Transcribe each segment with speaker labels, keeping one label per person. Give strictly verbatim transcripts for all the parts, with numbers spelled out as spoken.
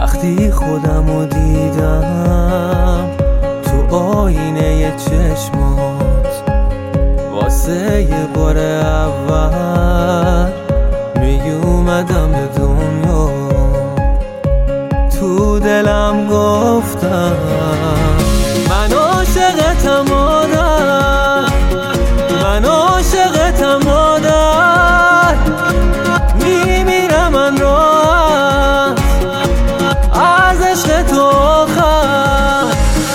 Speaker 1: وقتی خودمو دیدم تو آینه چشمات، واسه یه بار اول میومدم به دنیا، تو دلم گفتم من عاشقتم مادر، من عاشقتم مادر، میمیرم من راحت از عشق تو آخر.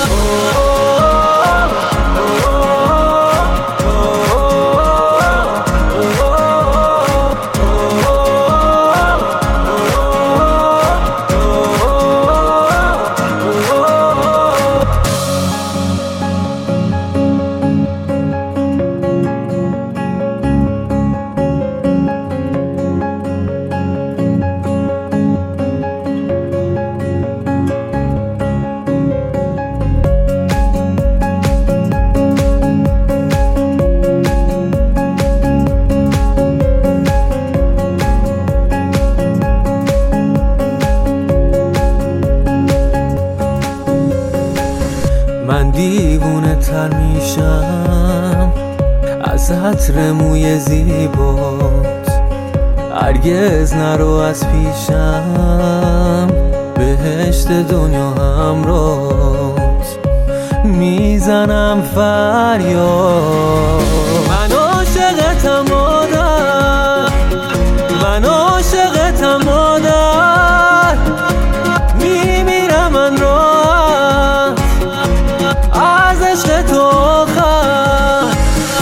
Speaker 1: من دیوونه تر میشم از عطر موی زیبات، هرگز نرو از پیشم، بهشت دنیا همراهت، میزنم فریاد من عاشقتم مادر، من عاشقتم مادر، میمیرم من راحت از عشق تو آخر.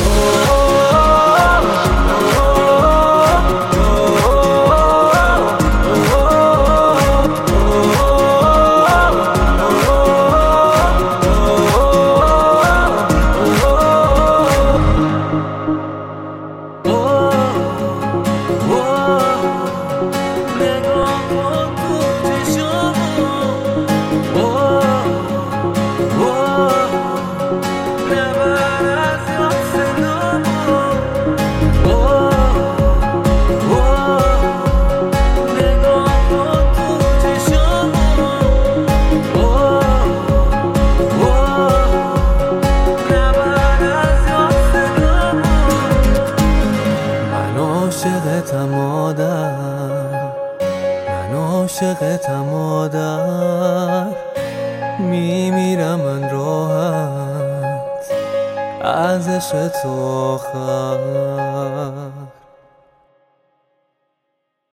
Speaker 1: عاشقتم مادر، من عاشقتم مادر، میمیرم من راحت از عشق تو آخر.